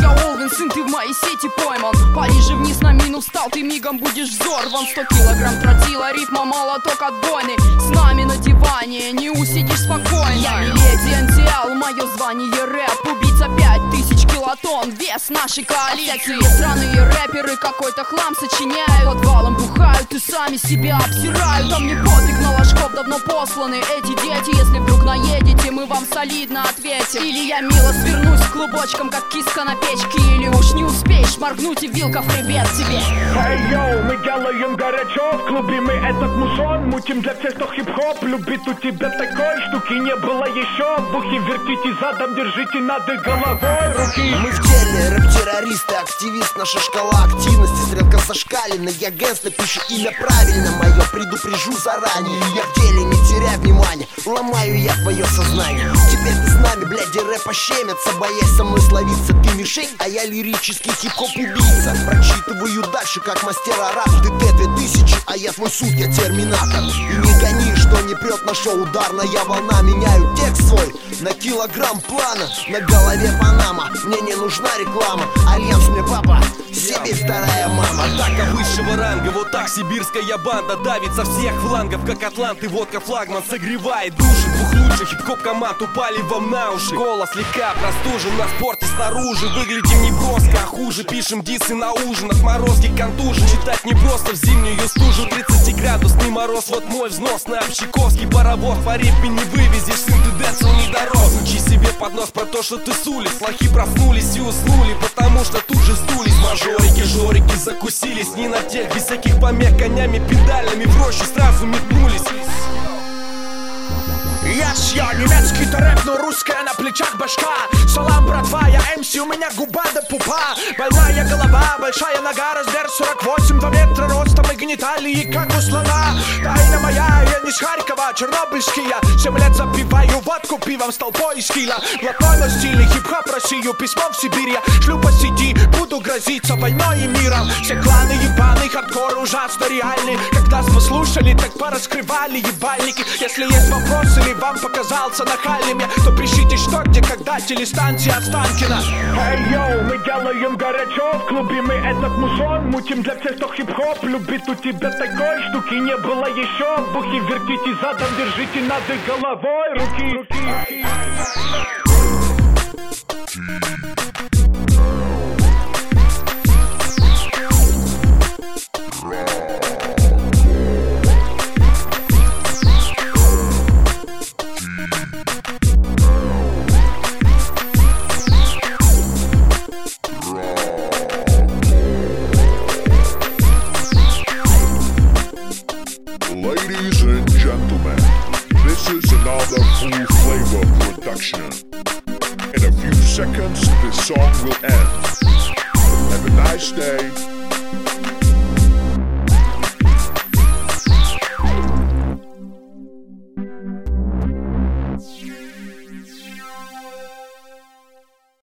Я Олвин, сын, ты в моей сети пойман. Пониже вниз на мину встал, ты мигом будешь взорван. 100 килограмм тротила, рифма, молоток отбойный. С нами на диване, не усидишь спокойно. Я не леди НТЛ, мое звание рэп. Убийца 5000 килотонн, вес нашей коалиции. Сраные рэперы какой-то хлам сочиняют. Подвалом бухают и сами себя обсирают. А мне подвиг на ложков давно посланы. Эти дети, если вдруг наедете, мы вам солидно ответим. Или я мило свернусь клубочком, как киска на печке. Или уж не успеешь моргнуть, и вилка в привет тебе. Эй, йоу, мы делаем горячо в клубе, мы этот мусон мутим для тех, кто хип-хоп любит. У тебя такой штуки не было еще. Бухи вертите задом, держите над головой руки. Мы в деле, рэп-террористы, активист. Наша шкала активности, стрелка зашкалена. Я гангста, пишу имя правильно мое, предупрежу заранее. Я в деле, не теряй внимания, ломаю я твое сознание. Теперь ты с нами, блядь, и рэпа щемятся. Боясь со мной словиться, ты мишень, а я лирический хип-хоп-убийца. Прочитываю дальше, как мастер араб. Ты Т-2000, а я твой суд, я терминатор. И не гони, что не прет на шоу ударная волна. Меняю текст свой на килограмм плана. На голове Панама, мне не нужна реклама. Альянс мне папа, себе вторая мама. Атака высшего ранга, вот так сибирская банда давит со всех флангов, как атланты, водка флагман согревает души. Двух лучших хип-хоп команд упали вам на уши. Голос слегка простужен, на спорте снаружи. Выглядим не броско, а хуже. Пишем дисы на ужин, отморозки контужен. Читать не просто в зимнюю стужу. 30-градусный мороз, вот мой взнос на общаковский паровоз. По репе не вывезешь, сын, ты децл не дорос. Учи себе под нос про то, что ты с улиц. Плохи проснулись и уснули, потому что тут же сдулись. Мажорики, жорики закусились. Не на тех, без всяких помех, конями, педальными в рощу сразу метнулись. Я немецкий-то рэп, но русская на плечах башка. Салам, братва, я МС, у меня губа до пупа. Больная голова, большая нога, размер 48, 2 метра ростом и гениталии, как у слона. Тайна моя, я не с Харькова, чернобыльский я. 7 лет запиваю водку пивом с толпой из кила. Блатной на стиле, хип-хоп Россию, письмо в Сибирь. Я шлю по сети, буду грозиться войной и миром. Все кланы ебаный, хардкор ужасно реальный. Как нас послушали, так пораскрывали ебальники. Если есть вопросы или вам показался нахальным я, то пишите что, где, когда, телестанция Останкина. Эй, йоу, мы делаем горячо в клубе, мы этот мусон мутим для тех, кто хип-хоп любит. У тебя такой штуки не было еще. Бухи вертите задом, держите над головой руки. Ladies and gentlemen, this is another Full Flavor production. In a few seconds, this song will end. Have a nice day.